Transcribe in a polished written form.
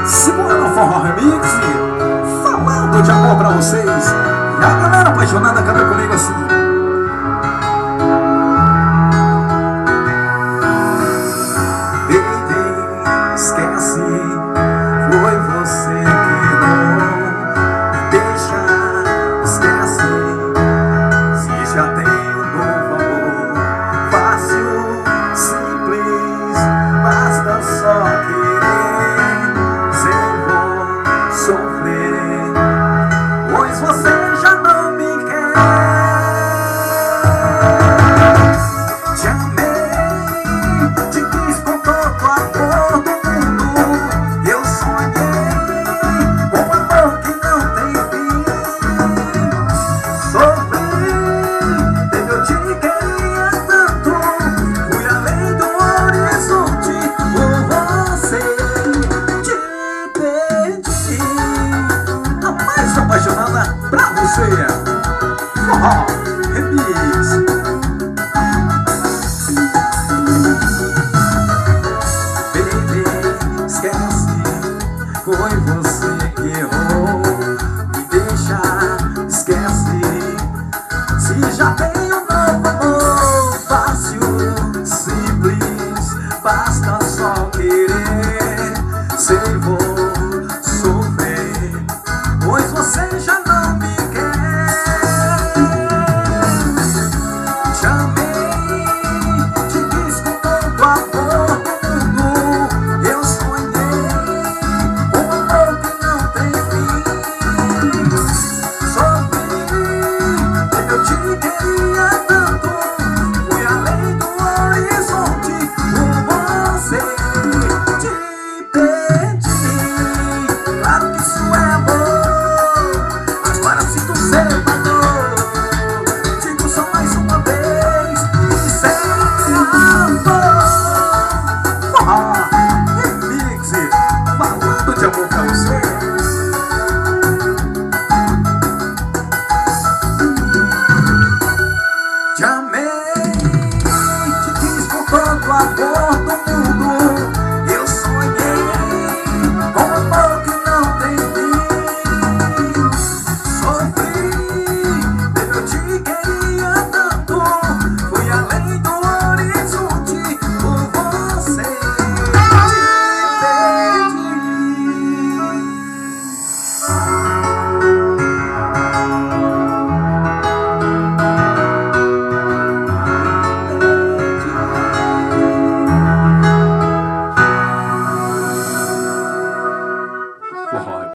Segura no Forró Remix, falando de amor pra vocês. E a galera apaixonada canta comigo assim. Baby, esquece, foi você que não deixa. Esquece, se já tem um novo amor, fácil, simples, basta só querer. Sem vou sofrer, pois você já não me quer. Te amei, te quis com todo amor do mundo. Eu sonhei com um amor que não tem fim. Sofri, baby, eu te queria tanto. Fui além do horizonte por você. Te perdi. A mais apaixonada pra você. Forró Remix. Baby, esquece, foi você que errou. Me deixa, esquece, se já tem um novo amor. Fácil, simples, basta só querer. Sei, vou